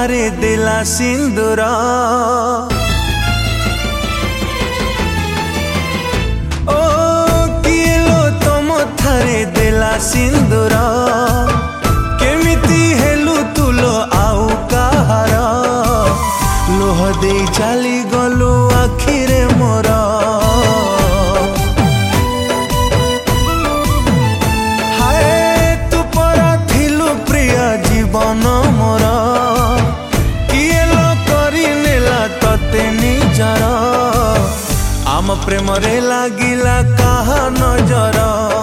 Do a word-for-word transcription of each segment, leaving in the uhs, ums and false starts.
ଥାରେ ଦେଲା ସିନ୍ଦୁର। ଓ କିଏ ଲୋ ତମ ଥାରେ ଦେଲା ସିନ୍ଦୁର, କେମିତି ହେଲୁ ତୁଲୋ ଆଉ କାହାର। ଲୁହ ଦେଇ ଚାଲି ଗଲୁ ଆଖିରେ ମୋର, ହାୟ ତୁ ପରା ଥିଲୁ ପ୍ରିୟ ଜୀବନ ମୋର। କିଏ ଲୋ କରିନେଲା ତତେ ନିଜର, ଆମ ପ୍ରେମରେ ଲାଗିଲା କାହା ନଜର।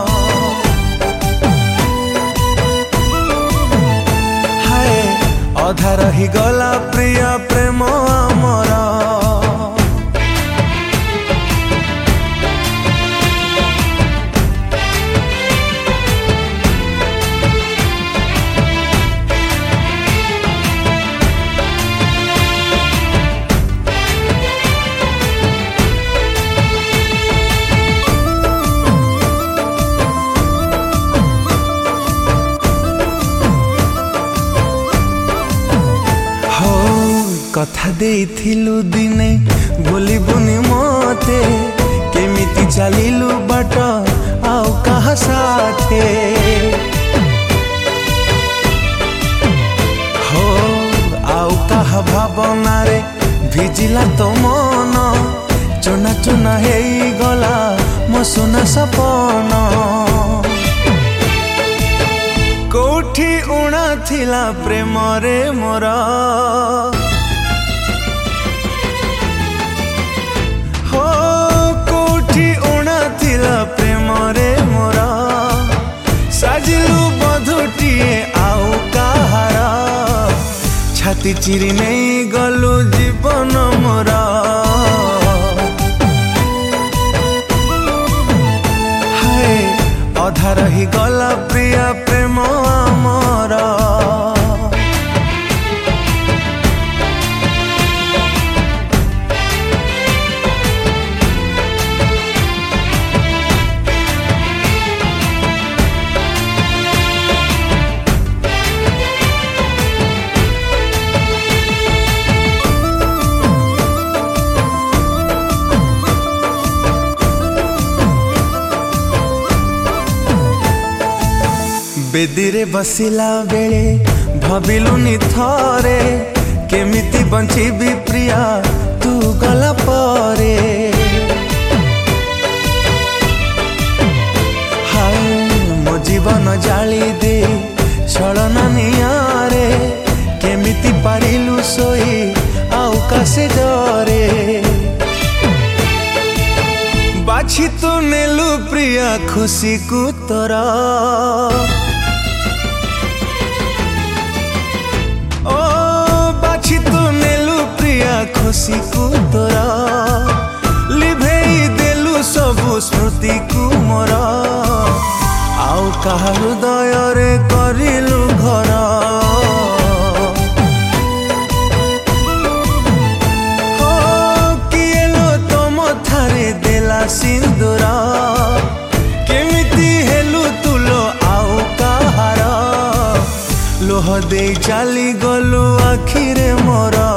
ହାୟ ଅଧା ରହିଗଲା ପ୍ରିୟ ପ୍ରେମ ଆମର। କଥା ଦେଇଥିଲୁ ଦିନେ ଭୁଲିବୁନି ମତେ, କେମିତି ଚାଲିଲୁ ବାଟ ଆଉ କାହା ସାଥେ। ହୋ ଆଉ କାହା ଭାବନାରେ ଭିଜିଲା ତ ମନ, ଚୁନା ଚୁନା ହେଇଗଲା ମୋ ସୁନା ସପନ। କୋଉଠି ଉଣା ଥିଲା ପ୍ରେମରେ ମୋର, ପ୍ରେମରେ ମୋର। ସାଜିଲୁ ବଧୁଟିଏ ଆଉ କାହାର, ଛାତି ଚିରି ନେଇ ଗଲୁ ଜୀବନ ମୋର। ହାୟ ଅଧା ରହିଗଲା ପ୍ରିୟ ପ୍ରେମ ଆମର। ବେଦିରେ ବସିଲା ବେଳେ ଭାବିଲୁନି ଥରେ, କେମିତି ବଞ୍ଚିବି ପ୍ରିୟା ତୁ ଗଲା ପରେ। ହାୟ ମୋ ଜୀବନ ଜାଳି ଦେ ଛଳନା ନିଆଁରେ, କେମିତି ପାରିଲୁ ଶୋଇ ଆଉ କାଶେ ଡରେ। ବାଛି ତୁ ନେଲୁ ପ୍ରିୟା ଖୁସିକୁ ତୋର, ଖୁସିକୁ ତୋର। ଲିଭେଇ ଦେଲୁ ସବୁ ସ୍ମୃତିକୁ ମୋର, ଆଉ କାହା ହୃଦୟରେ କରିଲୁ ଘର। ହୋ କିଏ ଲୋ ତମ ଥାରେ ଦେଲା ସିନ୍ଦୁର, କେମିତି ହେଲୁ ତୁଲୋ ଆଉ କାହାର। ଲୁହ ଦେଇ ଚାଲି ଗଲୁ ଆଖିରେ ମୋର।